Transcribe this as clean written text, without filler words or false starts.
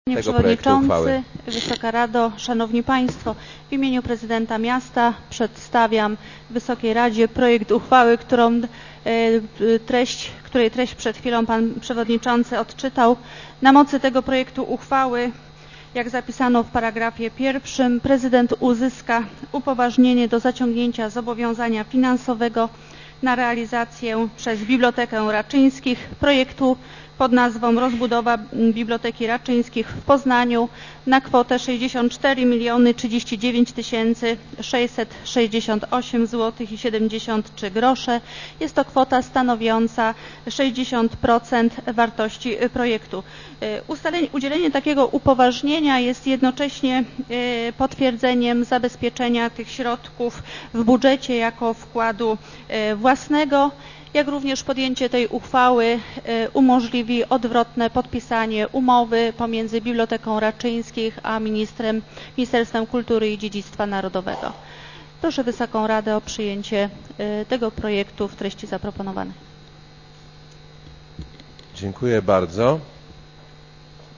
Panie Przewodniczący, Wysoka Rado, Szanowni Państwo, w imieniu Prezydenta Miasta przedstawiam Wysokiej Radzie projekt uchwały, której treść przed chwilą Pan Przewodniczący odczytał. Na mocy tego projektu uchwały, jak zapisano w paragrafie 1, Prezydent uzyska upoważnienie do zaciągnięcia zobowiązania finansowego na realizację przez Bibliotekę Raczyńskich projektu pod nazwą Rozbudowa Biblioteki Raczyńskich w Poznaniu na kwotę 64 039 668 zł i 73 grosze. Jest to kwota stanowiąca 60% wartości projektu. Udzielenie takiego upoważnienia jest jednocześnie potwierdzeniem zabezpieczenia tych środków w budżecie jako wkładu własnego, jak również podjęcie tej uchwały umożliwi odwrotne podpisanie umowy pomiędzy Biblioteką Raczyńskich a Ministerstwem Kultury i Dziedzictwa Narodowego. Proszę Wysoką Radę o przyjęcie tego projektu w treści zaproponowanej. Dziękuję bardzo.